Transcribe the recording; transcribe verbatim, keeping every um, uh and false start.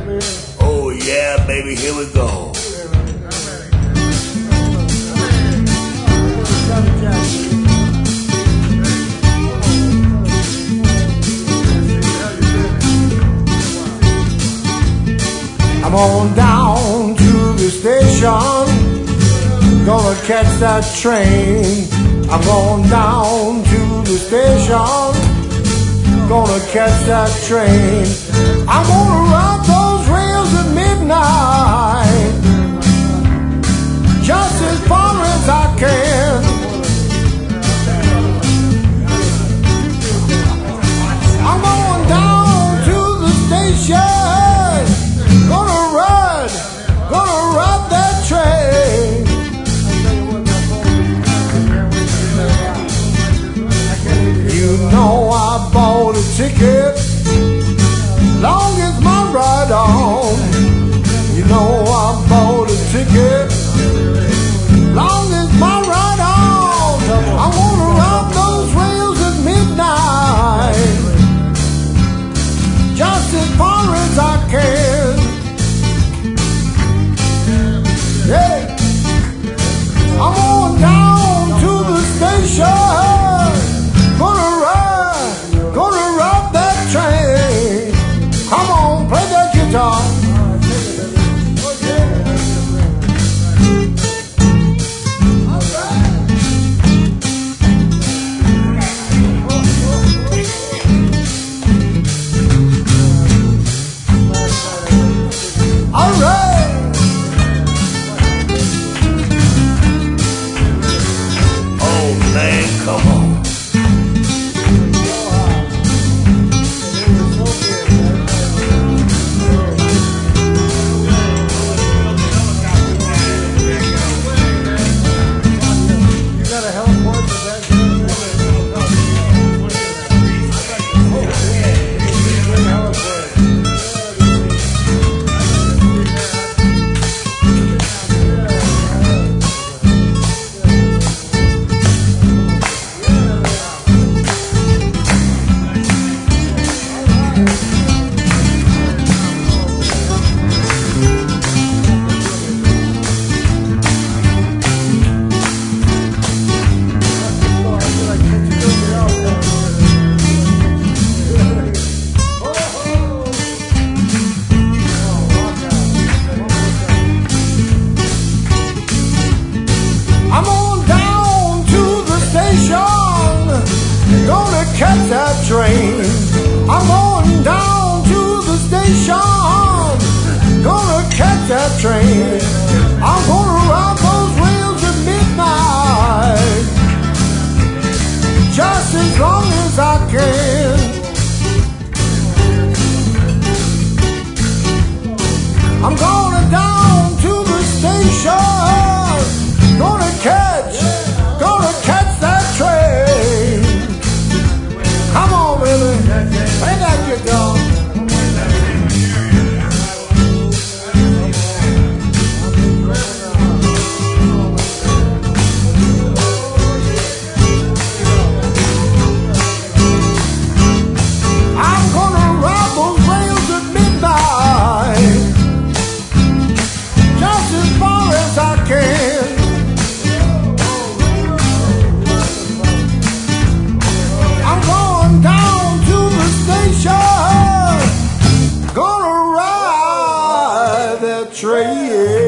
Oh yeah, baby, here we go. I'm on down to the station, gonna catch that train. I'm going down to the station, gonna catch that train. I'm gonna ride those rails at midnight, just as far as I can. I'm going down to the station, gonna ride, gonna ride that train. You know I bought a ticket, long as my ride on. You know I bought a ticket, long as my ride on. I wanna ride those rails at midnight, just as far as I can. Yeah, I'm going down to the station, gonna ride, gonna ride that train. Come on, play that guitar. All right. Oh man, come on. I'm on down to the station, gonna catch that train. I'm going down to the station, gonna catch that train. I'm gonna ride those rails at midnight, just as long as I can. I'm going down to the station, gonna catch, gonna catch that train. Come on, baby, play that guitar. I'm gonna ride those rails at midnight, just as far as I can. I'm going down to the station, gonna ride that train.